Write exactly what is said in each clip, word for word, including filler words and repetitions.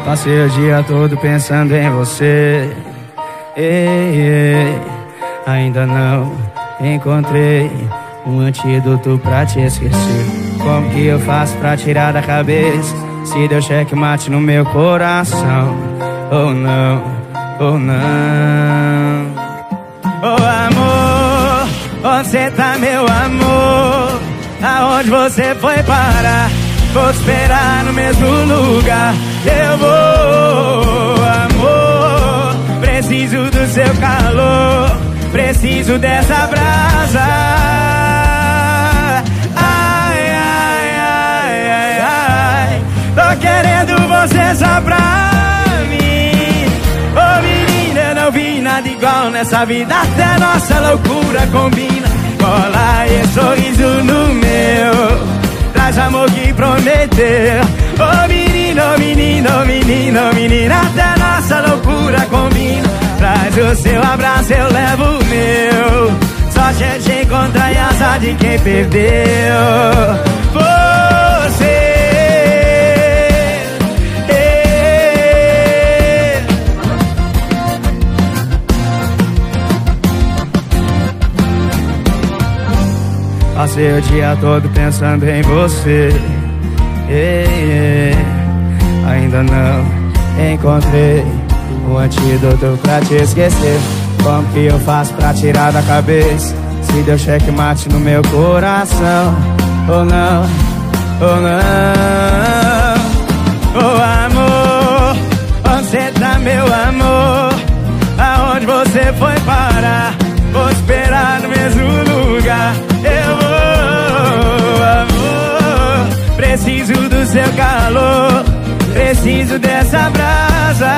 Passei o dia todo pensando em você. Ei, ei, ainda não encontrei um antídoto pra te esquecer. Como que eu faço pra tirar da cabeça se deu checkmate no meu coração? Ou não, ou não. Oh amor, onde cê tá, meu amor? Aonde você foi parar? Vou te esperar no mesmo lugar. Eu vou, amor. Preciso do seu calor, preciso dessa brasa. Ai, ai, ai, ai, ai. Tô querendo você só pra mim. Ô menina, eu não vi nada igual nessa vida. Até nossa loucura combina. Cola esse sorriso no meu. Traz amor que prometeu. Ô menino, oh menino, oh menino, oh menina, até nossa loucura combina. Traz o seu abraço, eu levo o meu. Só te, te encontrar e azar de quem perdeu. Você é. Passei o dia todo pensando em você. Ei, ei, ainda não encontrei um antídoto pra te esquecer. Como que eu faço pra tirar da cabeça se deu checkmate no meu coração? Ou não, ou não. Oh amor, onde cê tá, meu amor? Aonde você foi parar? Vou esperar no mesmo lugar. Eu vou, amor. Preciso do seu calor, preciso dessa brasa.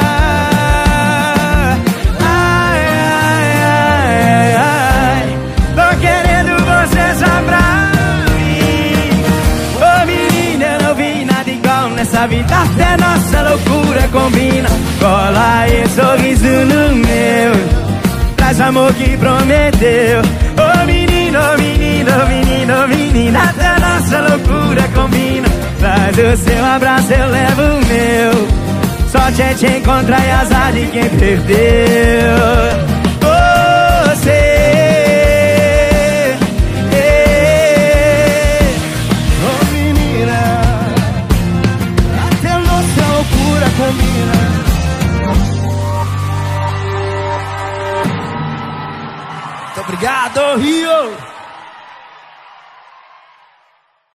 Ai, ai, ai, ai. Tô querendo você só pra mim. Ô menina, eu não vi nada igual nessa vida. Até nossa loucura combina. Cola esse sorriso no meu. Traz amor que prometeu. Ô menino, oh menino, oh menino, oh menina, até nossa loucura combina. Traz o seu abraço, eu levo o meu. Só te, te encontrar e azar de quem perdeu.